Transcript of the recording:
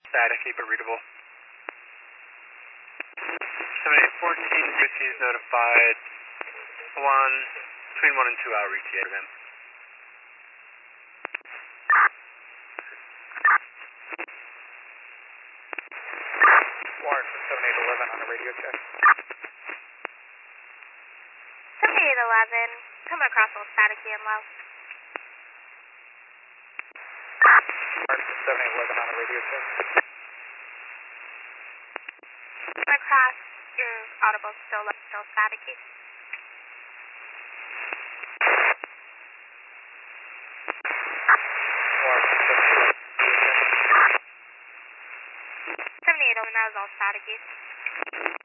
Staticky but readable. 7814, Gracie is notified. Between 1 and 2 hour ETA to them. Warren from 7811 on a radio check. 7811, coming across a little staticky and low. Warren from 7811 on a radio check. Coming across, your audible still low, still staticky. Warren from 7811. 7811, that was all staticky.